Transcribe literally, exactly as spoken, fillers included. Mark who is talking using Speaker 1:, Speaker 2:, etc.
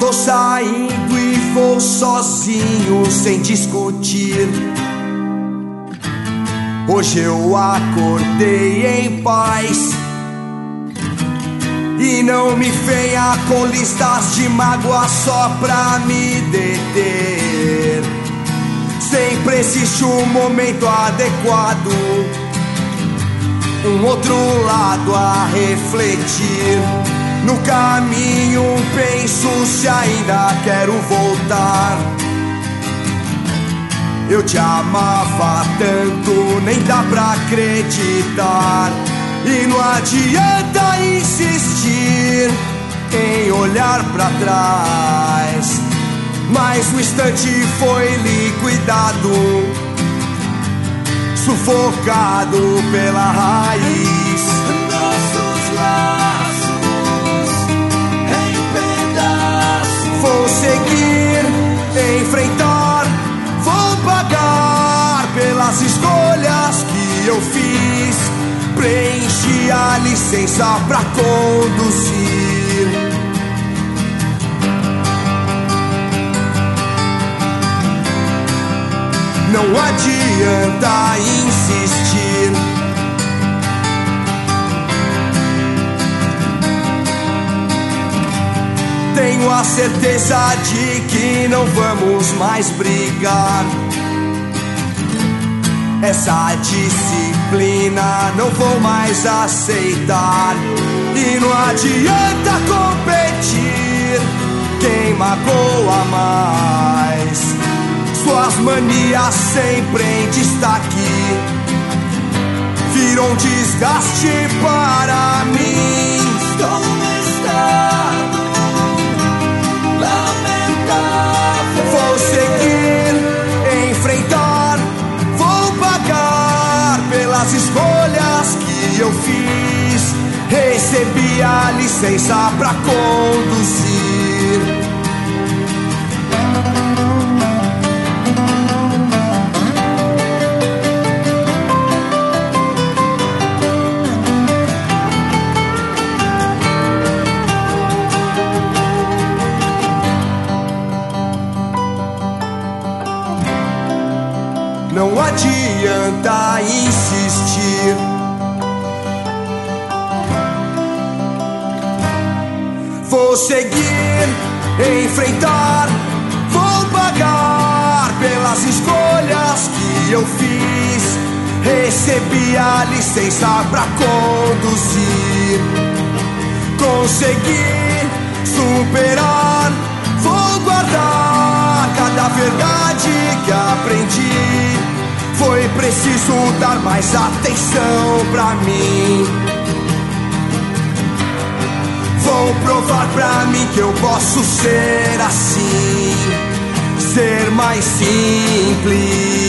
Speaker 1: Tô saindo e vou sozinho sem discutir. Hoje eu acordei em paz e não me venha com listas de mágoa só pra me deter. Sempre existe um momento adequado, um outro lado a refletir. No caminho penso se ainda quero voltar. Eu te amava tanto, nem dá pra acreditar. E não adianta insistir em olhar pra trás. Mas o instante foi liquidado, sufocado pela raiz.
Speaker 2: Nossos laços em pedaços.
Speaker 1: Vou seguir, enfrentar, vou pagar pelas escolhas que eu fiz. Preenchi a licença pra conduzir. Não adianta insistir. Tenho a certeza de que não vamos mais brigar. Essa disciplina não vou mais aceitar. E não adianta competir quem magoa mais. Suas manias sempre em destaque viram desgaste para mim.
Speaker 2: Estou num estado lamentável.
Speaker 1: Vou seguir, enfrentar, vou pagar pelas escolhas que eu fiz. Recebi a licença pra conduzir. Não adianta insistir. Vou seguir, enfrentar, vou pagar pelas escolhas que eu fiz. Recebi a licença pra conduzir. Consegui superar, vou guardar cada verdade que aprendi. Foi preciso dar mais atenção pra mim. Vou provar pra mim que eu posso ser assim, ser mais simples.